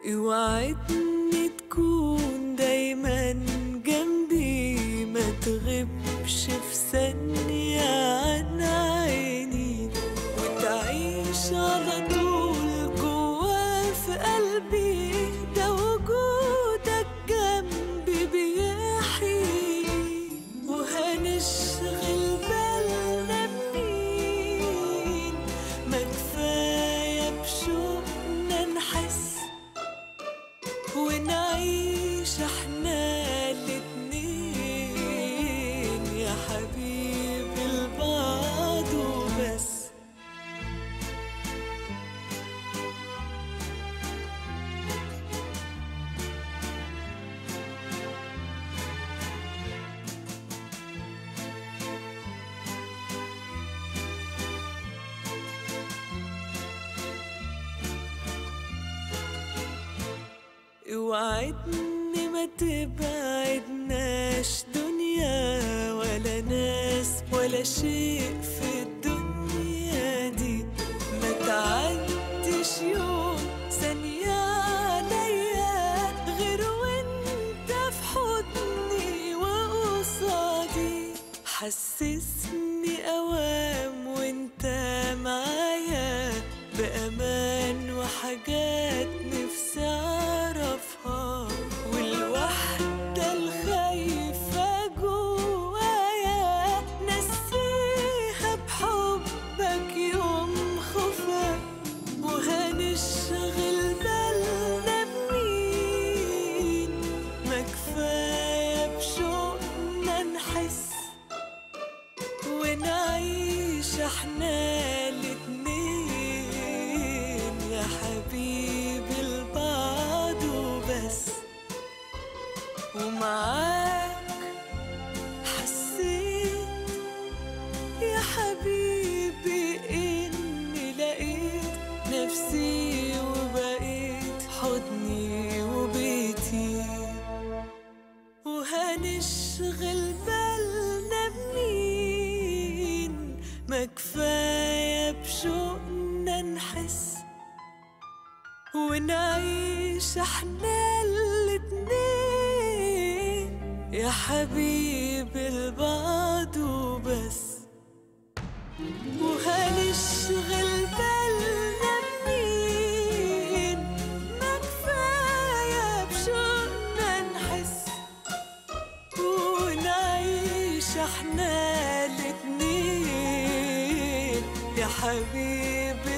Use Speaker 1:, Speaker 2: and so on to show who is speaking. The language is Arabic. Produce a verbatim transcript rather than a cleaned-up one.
Speaker 1: اوعدني تكون دايما جنبي، ما تغيبش في ثانية عن عيني، وتعيش على طول جوا في قلبي، ده وجودك جنبي بيحيي. وهنشغل بالنا بمين؟ ما كفاية بشوقنا نحس ونعيش احنا الاتنين، يا حبيبي البعض وبس. اوعدني ما تبعدناش دنيا ولا ناس ولا شيء في الدنيا دي، ما تعدش يوم ثانية عليا غير وانت في حضني وقصادي. حسسني اوام وانت معايا بأمان وحاجات نفسي اعرفها، والوحدة الخايفة جوايا نسيها بحبك يوم خوفك. وهنشغل بالنا بمين؟ ما كفاية بشوقنا نحس ونعيش احنا الاتنين، يا حبيبي البعض وبس. ومعاك حسيت يا حبيبي إني لقيت نفسي وبقيت حضني وبيتي. وهنشغل بالنا بمين؟ ما كفاية بشوقنا نحس ونعيش احنا الاتنين، يا حبيبي البعض وبس. وهنشغل بالنا بمين؟ ما كفاية بشوقنا نحس ونعيش احنا الاتنين، يا حبيبي